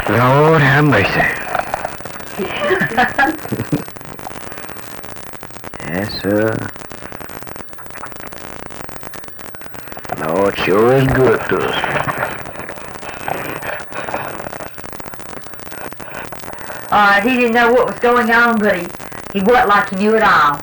Lord have mercy. Yes, sir. Lord sure is good to us. Alright, he didn't know what was going on, but he wasn't like he knew it all.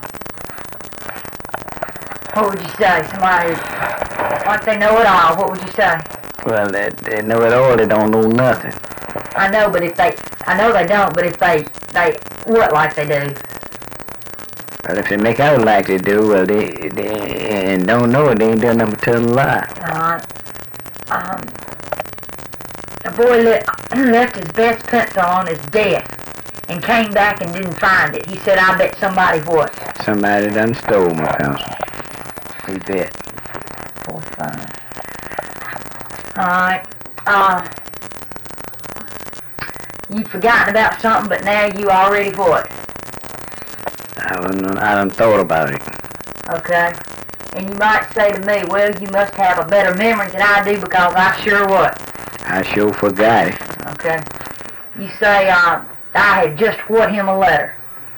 What would you say? Somebody, like they know it all, what would you say? Well, they know it all, they don't know nothing. I know, but if they, I know they don't, but if they what like they do? Well, if they make out like they do, well, they and don't know it, they ain't done nothing but tell a lie. Alright. A boy left his best pencil on his desk and came back and didn't find it. He said, I bet somebody what? Somebody done stole my pencil. We bet. Poor son. Alright. You'd forgotten about something, but now you already what? I done thought about it. Okay. And you might say to me, well, you must have a better memory than I do because I sure what? I sure forgot it. Okay. You say, I had just wrote him a letter.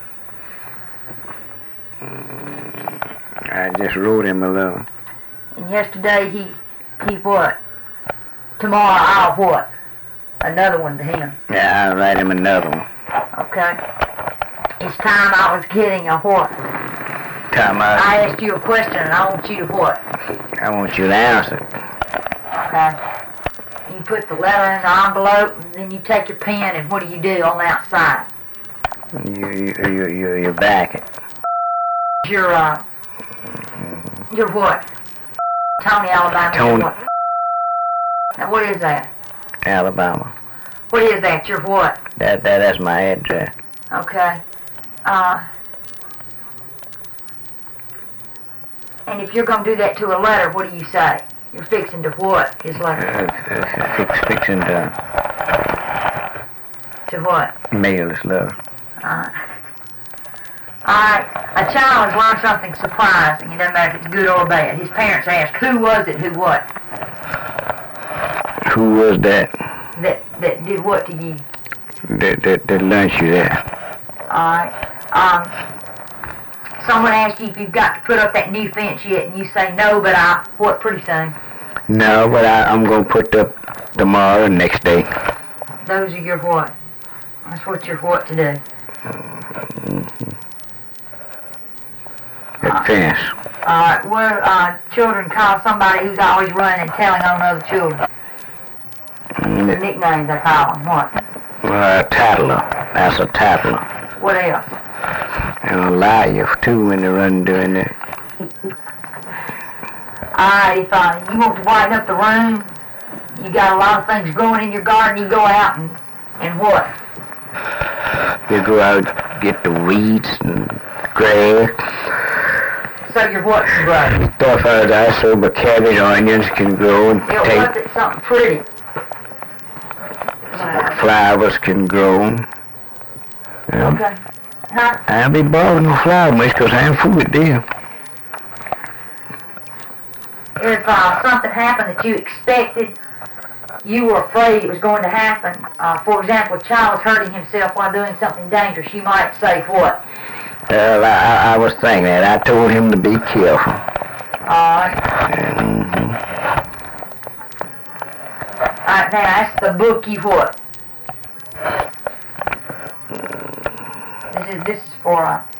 I just wrote him a letter. And yesterday he what? Tomorrow I'll what? Another one to him. Yeah, I'll write him another one. Okay. It's time I was getting a what? I asked you a question and I want you to what? I want you to answer. Okay. You put the letter in the envelope and then you take your pen and what do you do on the outside? You back it. Your what? Tony, Alabama. Tony. What? Now what is that? Alabama. What is that? Your what? That's my address. Okay. And if you're going to do that to a letter, what do you say? You're fixing to what, his letter? Fixing to what? mail this letter. Alright, a child has learned something surprising. It doesn't matter if it's good or bad. His parents ask, who was it, who what? Who was that? That did what to you? That lunch you there. Alright. Someone asks you if you've got to put up that new fence yet, and you say no, but what pretty soon? No, but I'm going to put up tomorrow and next day. Those are your what? That's what you're what to do. That fence. Alright, where children call somebody who's always running and telling on other children. The nicknames they call them, what? Tattler. That's a tattler. What else? And a liar, too, when they run doing that. Alright, if you want to widen up the room, you got a lot of things growing in your garden, you go out and what? You go out, get the weeds and grass. So your what can grow? Stuff out there so the cabbage, onions can grow and It wasn't something pretty. Flowers can grow. Okay. Huh? I'll be bothering no flower much because I ain't food there. If something happened that you expected, you were afraid it was going to happen. For example, a child was hurting himself while doing something dangerous. You might say what? Well, I was thinking that. I told him to be careful. Alright. Alright, now that's the book you what? This is for